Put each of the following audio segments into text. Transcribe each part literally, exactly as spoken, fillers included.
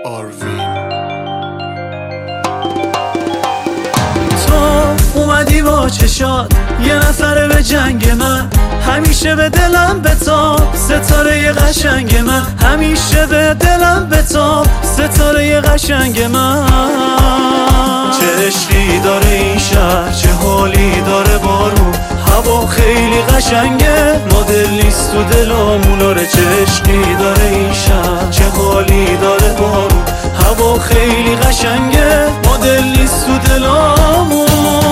آروین. تو اومدی با چشات یه نفره به جنگ من، همیشه به دلم بتاب ستاره قشنگ من، همیشه به دلم بتاب ستاره قشنگ من. چه عشقی داره این شهر، چه حالی داره بارون، هوا خیلی قشنگه ما دل نیست تو دلامون. آره چه عشقی داره این شهر، چه حالی داره بارون، هوا خیلی قشنگه ما دل نیست تو دلامون.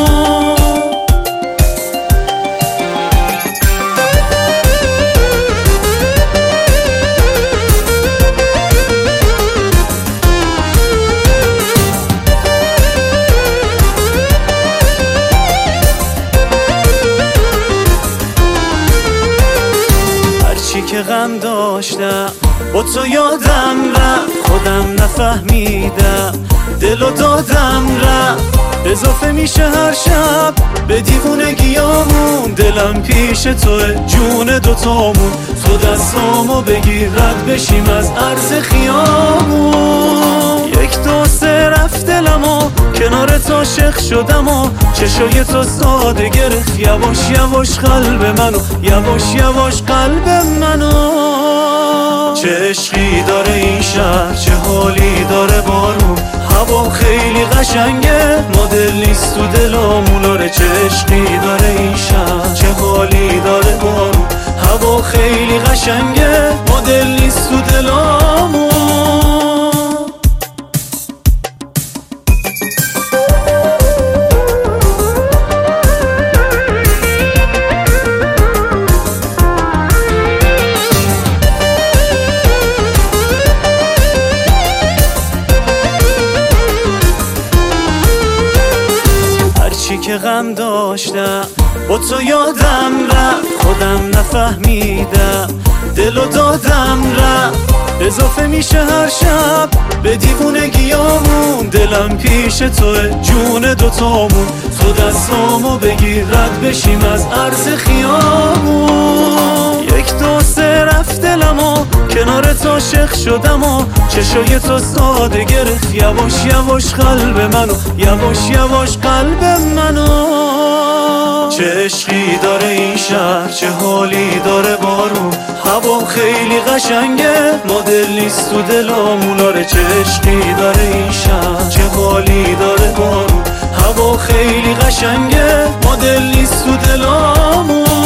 هرچی که غم داشتم با تو یادم رفت، خودم نفهمیدم دلو دادم رفت. اضافه میشه هر شب به دیوونگیامون، دلم پیش توه جون دوتامون. تو دستامو بگیر رد بشیم از عرض خیامون. یک دو سه رفت دلم و کنار تو عاشق شدم و چشای تو ساده گرفت یواش یواش قلب منو، یواش یواش قلب منو. چه عشقی داره این شهر، چه حالی داره بارون، هوا خیلی قشنگه ما دل نیست تو دلامون. آره چه عشقی داره این شهر، چه حالی داره بارون، هوا خیلی قشنگه ما دل نیست تو دلامون. هرچی که غم داشتم با تو یادم رفت، خودم نفهمیدم دلو دادم رفت. اضافه میشه هر شب به دیوونگیامون، دلم پیش توه جون دوتامون. تو دستامو بگیر رد بشیم از عرض خیامون. یک دو سه رفت دلم و کنار تو عاشق شدم و چشای تو ساده گرفت یواش یواش قلب منو، یواش یواش قلب منو. چه عشقی داره این شهر، چه حالی داره بارون، هوا خیلی قشنگه ما دل نیست تو دلامون. آره چه عشقی داره این شهر، چه حالی داره بارون، هوا خیلی قشنگه ما دل نیست تو دلامون.